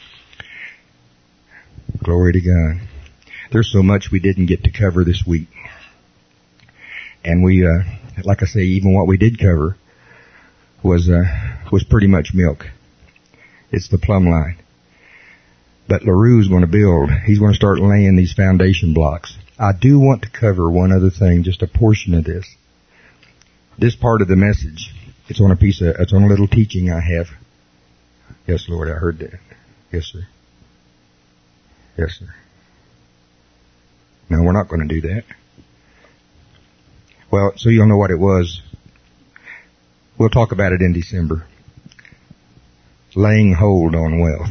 Glory to God. There's so much we didn't get to cover this week. And we, like I say, even what we did cover was pretty much milk. It's the plumb line. But LaRue's going to build. He's going to start laying these foundation blocks. I do want to cover one other thing, just a portion of this. This part of the message, it's on a little teaching I have. Yes, Lord, I heard that. Yes, sir. Yes, sir. No, we're not going to do that. Well, so you'll know what it was. We'll talk about it in December. Laying hold on wealth.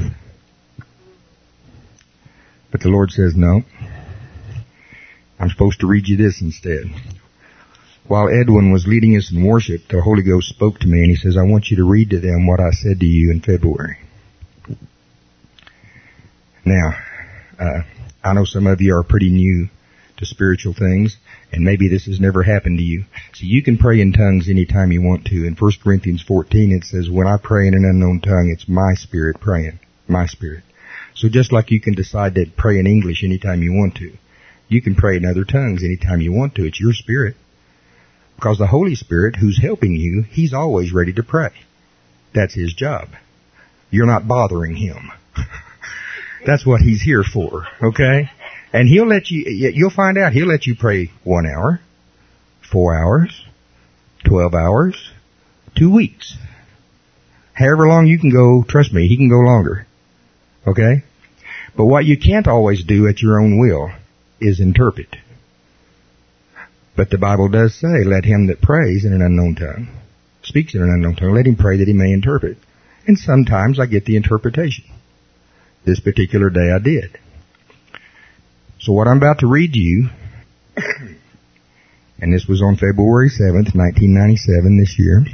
But the Lord says, no. I'm supposed to read you this instead. While Edwin was leading us in worship, the Holy Ghost spoke to me and He says, I want you to read to them what I said to you in February. Now, I know some of you are pretty new to spiritual things, and maybe this has never happened to you. So you can pray in tongues anytime you want to. In 1 Corinthians 14 it says, when I pray in an unknown tongue, it's my spirit praying. My spirit. So just like you can decide to pray in English anytime you want to, you can pray in other tongues anytime you want to. It's your spirit. Because the Holy Spirit, who's helping you, He's always ready to pray. That's His job. You're not bothering Him. That's what He's here for, okay? And He'll let you'll find out, He'll let you pray 1 hour, 4 hours, 12 hours, 2 weeks. However long you can go, trust me, He can go longer. Okay? But what you can't always do at your own will is interpret. But the Bible does say, let him that prays in an unknown tongue, speaks in an unknown tongue, let him pray that he may interpret. And sometimes I get the interpretation. This particular day I did. So what I'm about to read to you, and this was on February 7th, 1997, this year,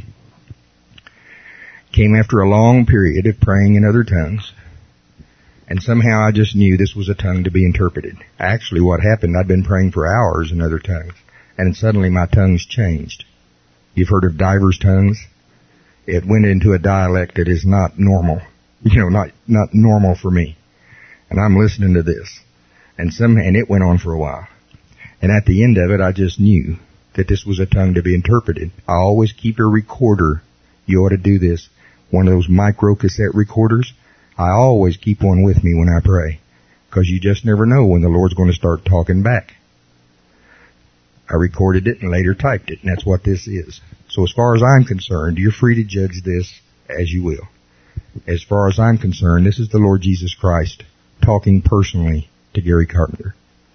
came after a long period of praying in other tongues. And somehow I just knew this was a tongue to be interpreted. Actually, what happened, I'd been praying for hours in other tongues, and suddenly my tongues changed. You've heard of divers' tongues? It went into a dialect that is not normal. Not normal for me. And I'm listening to this. And it went on for a while. And at the end of it, I just knew that this was a tongue to be interpreted. I always keep a recorder. You ought to do this. One of those micro cassette recorders. I always keep one with me when I pray, because you just never know when the Lord's going to start talking back. I recorded it and later typed it, and that's what this is. So as far as I'm concerned, you're free to judge this as you will. As far as I'm concerned, this is the Lord Jesus Christ talking personally to Gary Carpenter.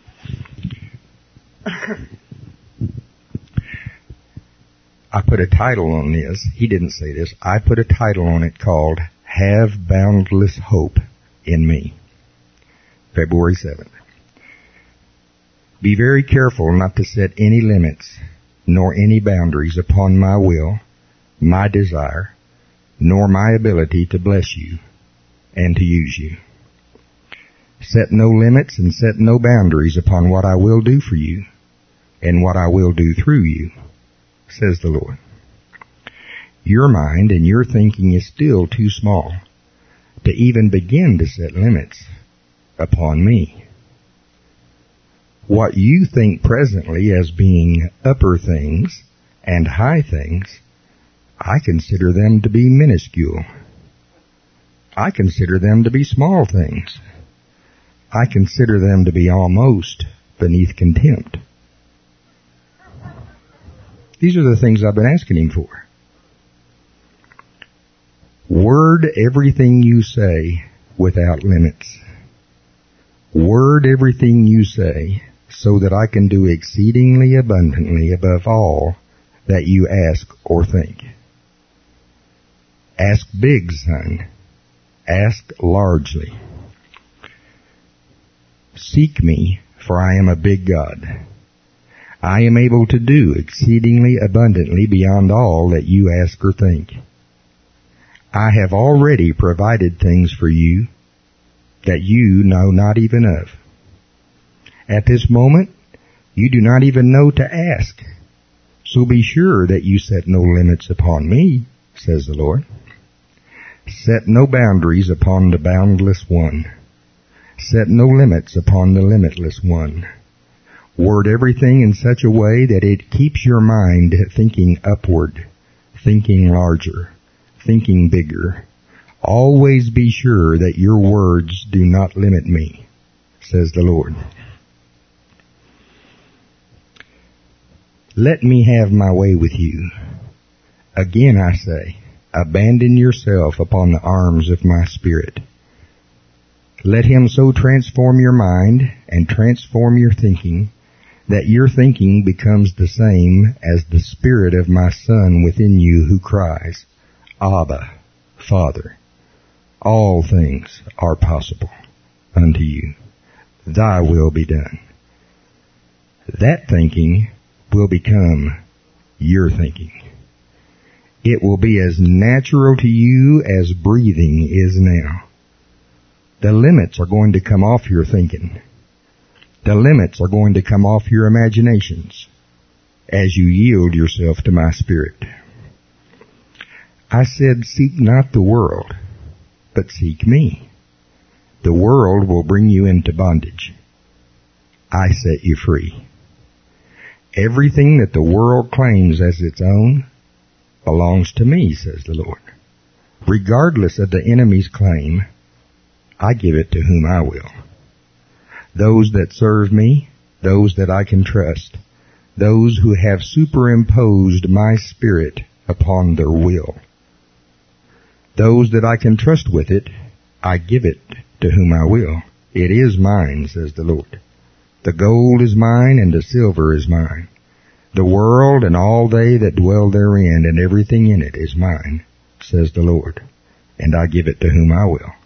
I put a title on this. He didn't say this. I put a title on it called Have Boundless Hope in Me. February 7th. Be very careful not to set any limits nor any boundaries upon my will, my desire, nor my ability to bless you and to use you. Set no limits and set no boundaries upon what I will do for you and what I will do through you, says the Lord. Your mind and your thinking is still too small to even begin to set limits upon me. What you think presently as being upper things and high things, I consider them to be minuscule. I consider them to be small things. I consider them to be almost beneath contempt. These are the things I've been asking Him for. Word everything you say without limits. Word everything you say so that I can do exceedingly abundantly above all that you ask or think. Ask big, son. Ask largely. Seek me, for I am a big God. I am able to do exceedingly abundantly beyond all that you ask or think. I have already provided things for you that you know not even of. At this moment, you do not even know to ask. So be sure that you set no limits upon me, says the Lord. Set no boundaries upon the boundless one. Set no limits upon the limitless one. Word everything in such a way that it keeps your mind thinking upward, thinking larger, thinking bigger. Always be sure that your words do not limit me, says the Lord. Let me have my way with you. Again I say, abandon yourself upon the arms of my Spirit. Let Him so transform your mind and transform your thinking that your thinking becomes the same as the Spirit of my Son within you who cries, Abba, Father. All things are possible unto you. Thy will be done. That thinking will become your thinking. It will be as natural to you as breathing is now. The limits are going to come off your thinking. The limits are going to come off your imaginations as you yield yourself to my Spirit. I said, seek not the world, but seek me. The world will bring you into bondage. I set you free. Everything that the world claims as its own belongs to me, says the Lord. Regardless of the enemy's claim, I give it to whom I will. Those that serve me, those that I can trust, those who have superimposed my Spirit upon their will. Those that I can trust with it, I give it to whom I will. It is mine, says the Lord. The gold is mine and the silver is mine. The world and all they that dwell therein and everything in it is mine, says the Lord, and I give it to whom I will.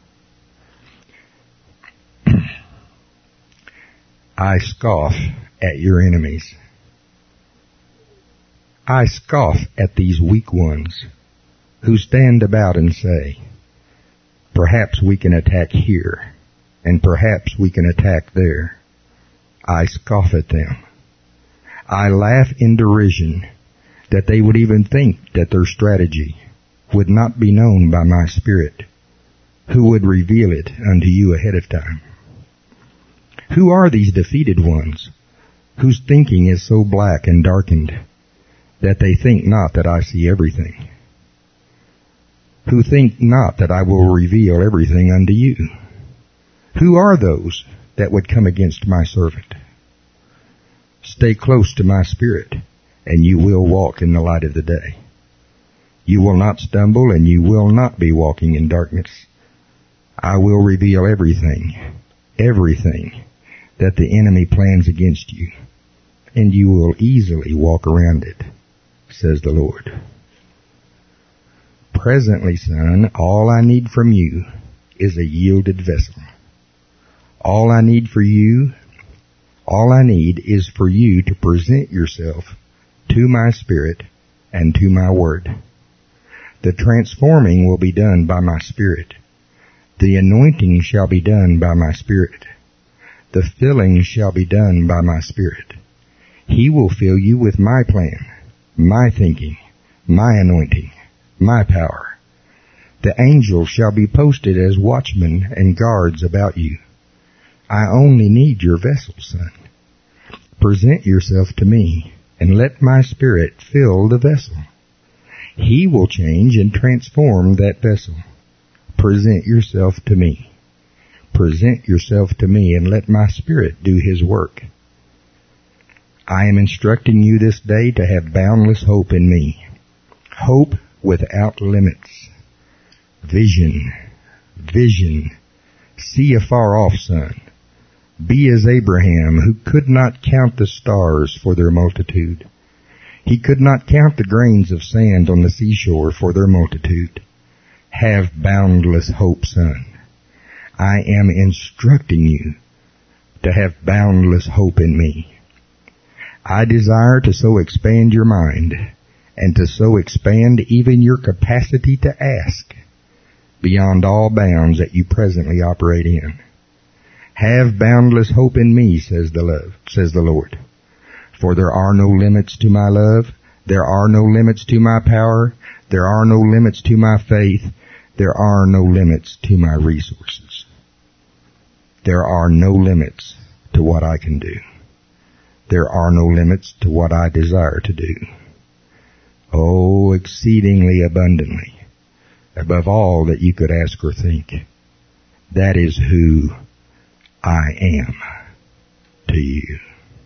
I scoff at your enemies. I scoff at these weak ones who stand about and say, perhaps we can attack here, and perhaps we can attack there. I scoff at them. I laugh in derision that they would even think that their strategy would not be known by my Spirit, who would reveal it unto you ahead of time. Who are these defeated ones whose thinking is so black and darkened that they think not that I see everything? Who think not that I will reveal everything unto you? Who are those that would come against my servant? Stay close to my Spirit, and you will walk in the light of the day. You will not stumble, and you will not be walking in darkness. I will reveal everything that the enemy plans against you, and you will easily walk around it, says the Lord. Presently, son, all I need from you is a yielded vessel. All I need is for you to present yourself to my Spirit and to my Word. The transforming will be done by my Spirit. The anointing shall be done by my Spirit. The filling shall be done by my Spirit. He will fill you with my plan, my thinking, my anointing, my power. The angels shall be posted as watchmen and guards about you. I only need your vessel, son. Present yourself to me, and let my Spirit fill the vessel. He will change and transform that vessel. Present yourself to me. Present yourself to me, and let my Spirit do His work. I am instructing you this day to have boundless hope in me. Hope without limits. Vision. See afar off, son. Be as Abraham, who could not count the stars for their multitude. He could not count the grains of sand on the seashore for their multitude. Have boundless hope, son. I am instructing you to have boundless hope in me. I desire to so expand your mind and to so expand even your capacity to ask beyond all bounds that you presently operate in. Have boundless hope in me, says the Lord. For there are no limits to my love. There are no limits to my power. There are no limits to my faith. There are no limits to my resources. There are no limits to what I can do. There are no limits to what I desire to do. Oh, exceedingly abundantly, above all that you could ask or think. That is who I am to you.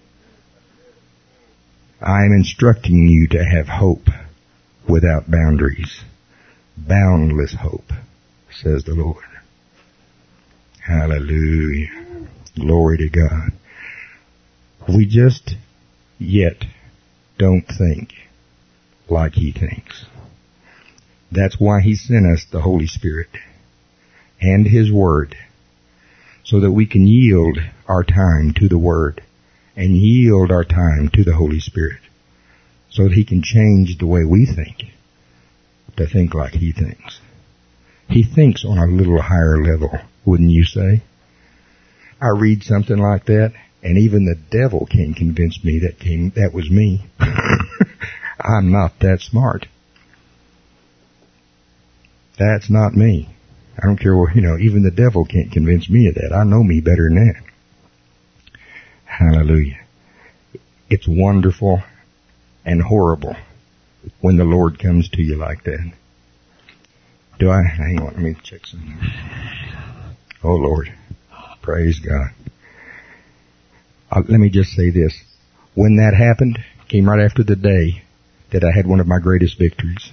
I am instructing you to have hope without boundaries. Boundless hope, says the Lord. Hallelujah. Glory to God. We just yet don't think like He thinks. That's why He sent us the Holy Spirit and His Word, so that we can yield our time to the Word and yield our time to the Holy Spirit, so that He can change the way we think to think like He thinks. He thinks on a little higher level, wouldn't you say? I read something like that, And even the devil can't convince me that was me. I'm not that smart. That's not me. I don't care what, even the devil can't convince me of that. I know me better than that. Hallelujah. It's wonderful and horrible when the Lord comes to you like that. Hang on, let me check something. Oh Lord. Praise God. Let me just say this. When that happened, came right after the day that I had one of my greatest victories.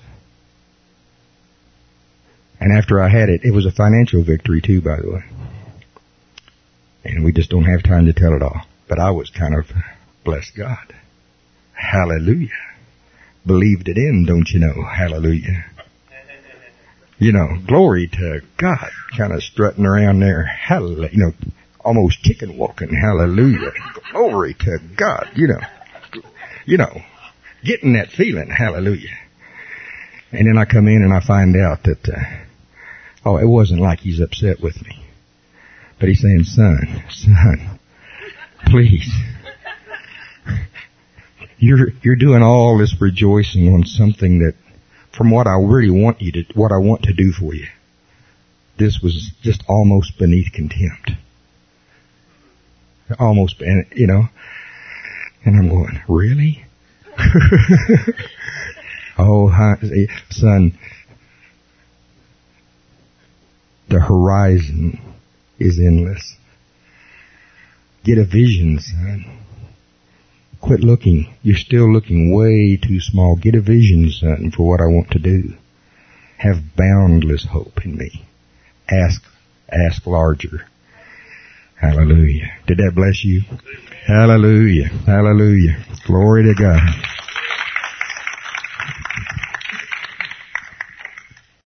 And after I had it, it was a financial victory too, by the way. And we just don't have time to tell it all. But I was kind of, bless God. Hallelujah. Believed it in, don't you know? Hallelujah. Glory to God. Kind of strutting around there. Hallelujah. Almost chicken walking. Hallelujah. Glory to God. Getting that feeling. Hallelujah. And then I come in and I find out that, it wasn't like he's upset with me. But he's saying, son, please. You're doing all this rejoicing on something that, from what I really want what I want to do for you, this was just almost beneath contempt. Almost, and I'm going, really? Son, the horizon is endless. Get a vision, son. Quit looking. You're still looking way too small. Get a vision, son, for what I want to do. Have boundless hope in me. Ask larger. Hallelujah. Did that bless you? Hallelujah. Hallelujah. Glory to God.